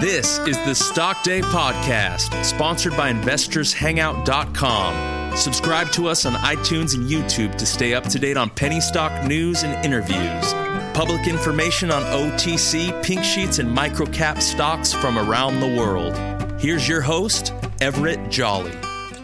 This is the Stock Day Podcast, sponsored by InvestorsHangout.com. Subscribe to us on iTunes and YouTube to stay up to date on penny stock news and interviews. Public information on OTC, pink sheets, and microcap stocks from around the world. Here's your host, Everett Jolly.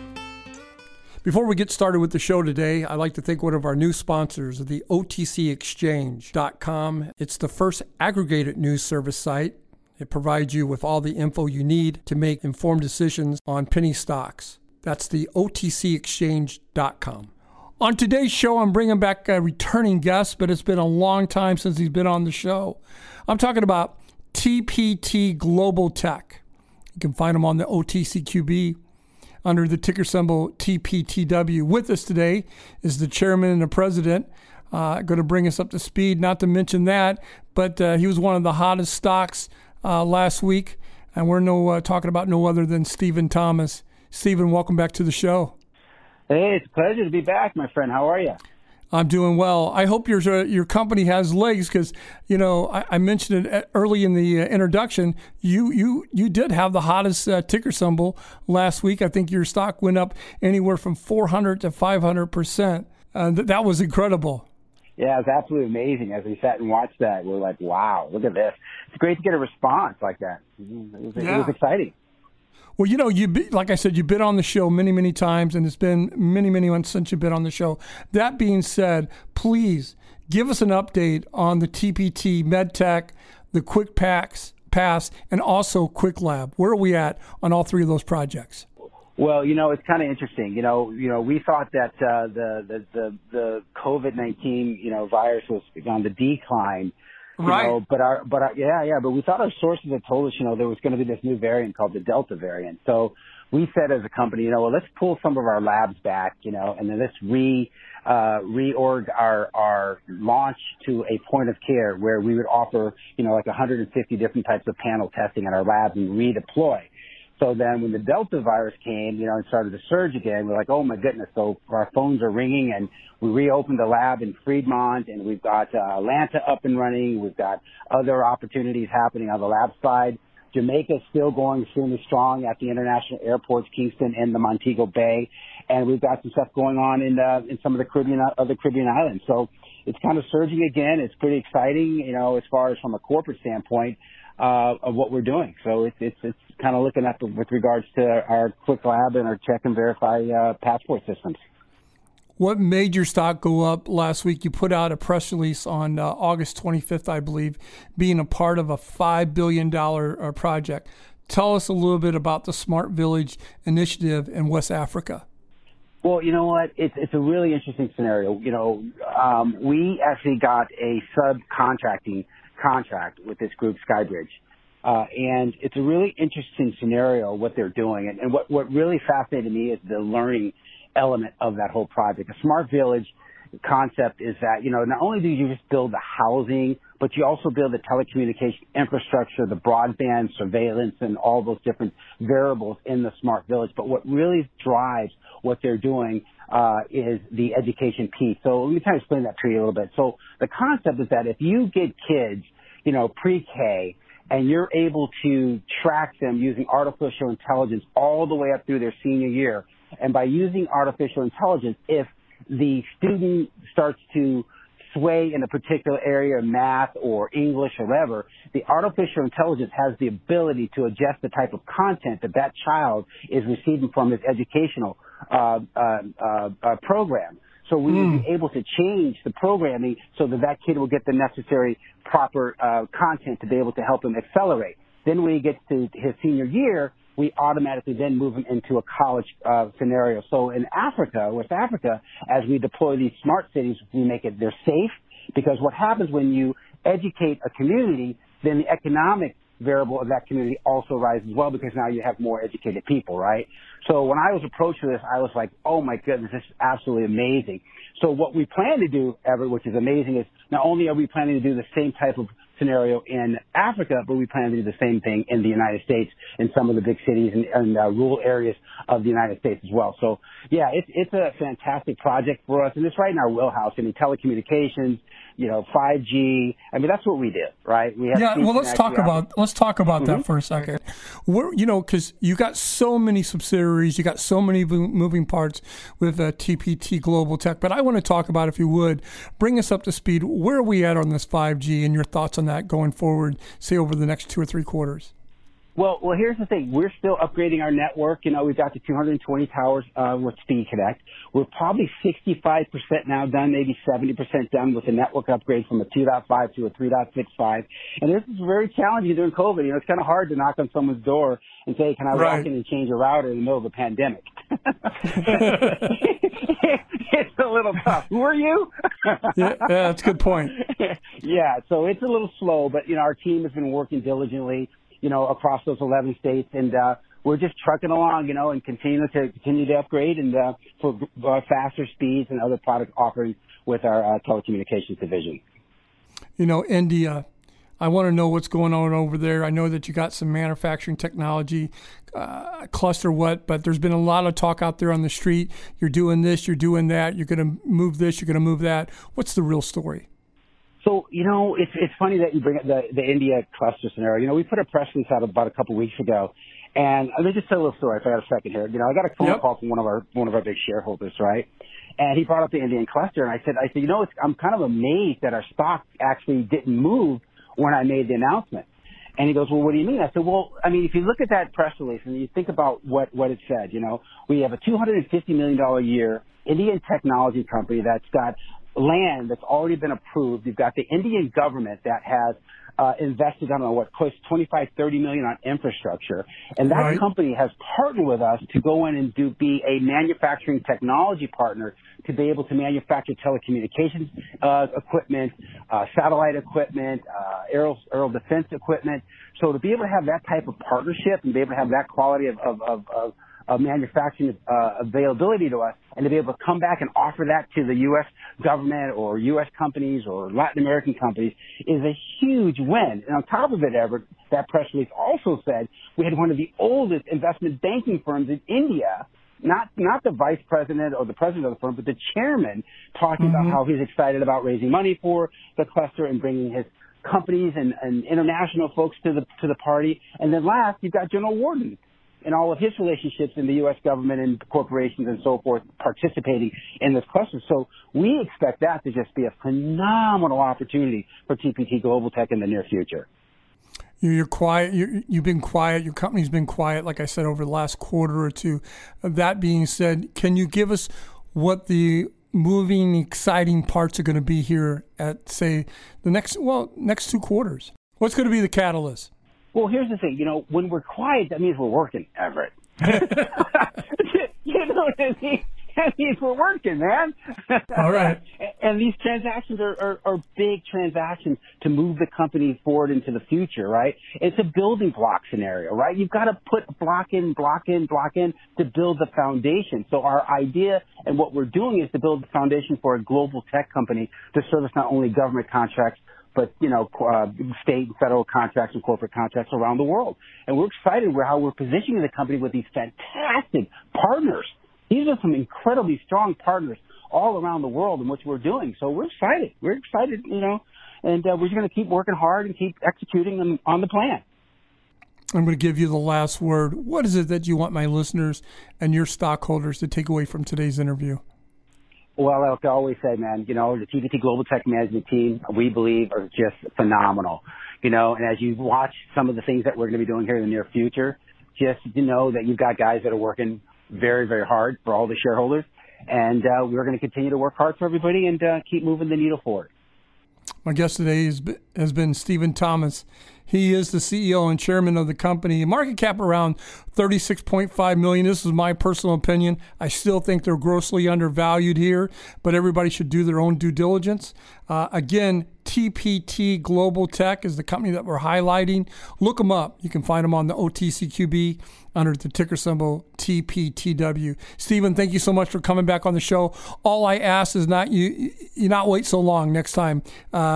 Before we get started with the show today, I'd like to thank one of our new sponsors, the OTCExchange.com. It's the first aggregated news service site. It provides you with all the info you need to make informed decisions on penny stocks. That's the OTCExchange.com. On today's show, I'm bringing back a returning guest, but it's been a long time since he's been on the show. I'm talking about TPT Global Tech. You can find them on the OTCQB under the ticker symbol TPTW. With us today is the chairman and the president, going to bring us up to speed. Not to mention that, but he was one of the hottest stocks last week, and we're talking about no other than Stephen Thomas. Stephen, welcome back to the show. Hey, it's a pleasure to be back, my friend. How are you? I'm doing well. I hope your company has legs because, I mentioned it early in the introduction. You did have the hottest ticker symbol last week. I think your stock went up anywhere from 400 to 500%. That was incredible. Yeah, it was absolutely amazing. As we sat and watched that, we're like, wow, look at this. It's great to get a response like that. It was exciting. Well, like I said, you've been on the show many, many times, and it's been many, many months since you've been on the show. That being said, please give us an update on the TPT MedTech, the Quick Pass, and also Quick Lab. Where are we at on all three of those projects? Well, it's kind of interesting. We thought that the COVID-19 virus was on the decline. Right. But we thought our sources had told us, there was going to be this new variant called the Delta variant. So we said as a company, let's pull some of our labs back, and then let's reorg our launch to a point of care where we would offer, like 150 different types of panel testing in our labs and redeploy. So then when the Delta virus came, and started to surge again, we're like, oh my goodness. So our phones are ringing, and we reopened the lab in Fremont, and we've got Atlanta up and running. We've got other opportunities happening on the lab side. Jamaica's still going extremely strong at the international airports, Kingston and the Montego Bay. And we've got some stuff going on in some of the Caribbean islands. So it's kind of surging again. It's pretty exciting, as far as from a corporate standpoint of what we're doing. So it's kind of looking at with regards to our Quick Lab and our check and verify passport systems. What made your stock go up last week? You put out a press release on August 25th, I believe, being a part of a $5 billion project. Tell us a little bit about the Smart Village initiative in West Africa. Well, you know what? It's a really interesting scenario. We actually got a subcontracting contract with this group, Skybridge. And it's a really interesting scenario, what they're doing. And what really fascinated me is the learning element of that whole project. A smart village concept is that, not only do you just build the housing, but you also build the telecommunication infrastructure, the broadband surveillance, and all those different variables in the smart village. But what really drives what they're doing is the education piece. So let me kind of explain that to you a little bit. So the concept is that if you get kids, pre-K, and you're able to track them using artificial intelligence all the way up through their senior year, and by using artificial intelligence, if the student starts to sway in a particular area of math or English or whatever, the artificial intelligence has the ability to adjust the type of content that child is receiving from his educational program. So we would be able to change the programming so that kid will get the necessary proper content to be able to help him accelerate. Then when he gets to his senior year, we automatically then move him into a college scenario. So in Africa, West Africa, as we deploy these smart cities, we make it, they're safe, because what happens when you educate a community, then the economic variable of that community also rises as well, because now you have more educated people, right? So when I was approached with this, I was like, oh my goodness, this is absolutely amazing. So what we plan to do, Everett, which is amazing, is not only are we planning to do the same type of scenario in Africa, but we plan to do the same thing in the United States in some of the big cities and rural areas of the United States as well. So, yeah, it's a fantastic project for us, and it's right in our wheelhouse. I mean, telecommunications, 5G. I mean, that's what we do, right? We have well, let's talk about that for a second. Because you got so many subsidiaries, you got so many moving parts with TPT Global Tech. But I want to talk about, if you would, bring us up to speed. Where are we at on this 5G, and your thoughts on that going forward, say over the next 2 or 3 quarters? Well, here's the thing. We're still upgrading our network. We've got the 220 towers with Speed Connect. We're probably 65% now done, maybe 70% done with the network upgrade from a 2.5 to a 3.65. And this is very challenging during COVID. It's kind of hard to knock on someone's door and say, can I walk in and change a router in the middle of a pandemic? It's a little tough. Who are you? yeah, that's a good point. Yeah, so it's a little slow, but, our team has been working diligently, across those 11 states, and we're just trucking along, and continue to upgrade and for faster speeds and other product offerings with our telecommunications division. India, I want to know what's going on over there. I know that you got some manufacturing technology, cluster but there's been a lot of talk out there on the street. You're doing this, you're doing that, you're going to move this, you're going to move that. What's the real story? So, it's funny that you bring up the India cluster scenario. We put a press release out about a couple of weeks ago, and let me just tell a little story if I got a second here. I got a phone call from one of our big shareholders, right? And he brought up the Indian cluster, and I said, I'm kind of amazed that our stock actually didn't move when I made the announcement. And he goes, well, what do you mean? I said, well, if you look at that press release and you think about what it said, we have a $250 million a year Indian technology company that's got land that's already been approved. You've got the Indian government that has invested, I don't know, close to $25-30 million on infrastructure. And that company has partnered with us to go in and be a manufacturing technology partner to be able to manufacture telecommunications equipment, satellite equipment, aerial defense equipment. So to be able to have that type of partnership and be able to have that quality of manufacturing availability to us, and to be able to come back and offer that to the U.S. government or U.S. companies or Latin American companies is a huge win. And on top of it, Everett, that press release also said we had one of the oldest investment banking firms in India, not the vice president or the president of the firm, but the chairman, talking about how he's excited about raising money for the cluster and bringing his companies and international folks to the party. And then last, you've got General Warden and all of his relationships in the U.S. government and corporations and so forth participating in this cluster. So we expect that to just be a phenomenal opportunity for TPT Global Tech in the near future. You're quiet. You've been quiet. Your company's been quiet, like I said, over the last quarter or two. That being said, can you give us what the moving, exciting parts are going to be here at, say, the next 2 quarters? What's going to be the catalyst? Well, here's the thing. When we're quiet, that means we're working, Everett. You know what I mean? That means we're working, man. All right. And these transactions are big transactions to move the company forward into the future, right? It's a building block scenario, right? You've got to put block in to build the foundation. So our idea and what we're doing is to build the foundation for a global tech company to service not only government contracts, but, state and federal contracts and corporate contracts around the world. And we're excited how we're positioning the company with these fantastic partners. These are some incredibly strong partners all around the world in which we're doing. So we're excited. We're excited, and we're just going to keep working hard and keep executing on the plan. I'm going to give you the last word. What is it that you want my listeners and your stockholders to take away from today's interview? Well, like I always say, man, the TPT Global Tech Management team, we believe, are just phenomenal. And as you watch some of the things that we're going to be doing here in the near future, just know that you've got guys that are working very, very hard for all the shareholders. And we're going to continue to work hard for everybody and keep moving the needle forward. My guest today has been Stephen Thomas. He is the CEO and chairman of the company. Market cap around $36.5 million. This is my personal opinion. I still think they're grossly undervalued here, but everybody should do their own due diligence. Again, TPT Global Tech is the company that we're highlighting. Look them up. You can find them on the OTCQB under the ticker symbol TPTW. Stephen, thank you so much for coming back on the show. All I ask is you not wait so long next time.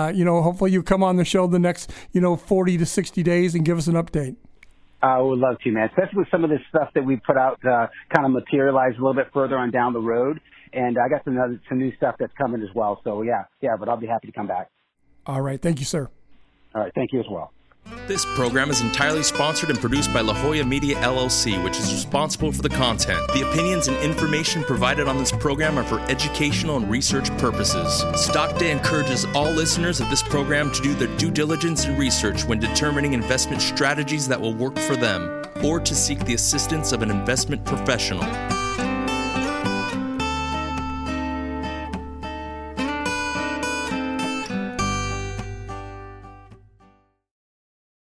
hopefully you come on the show the next, 40 to 60 days and give us an update. I would love to, man, especially with some of this stuff that we put out kind of materialize a little bit further on down the road. And I got some new stuff that's coming as well. So, yeah, but I'll be happy to come back. All right. Thank you, sir. All right. Thank you as well. This program is entirely sponsored and produced by La Jolla Media LLC, which is responsible for the content. The opinions and information provided on this program are for educational and research purposes. Stock Day encourages all listeners of this program to do their due diligence and research when determining investment strategies that will work for them, or to seek the assistance of an investment professional.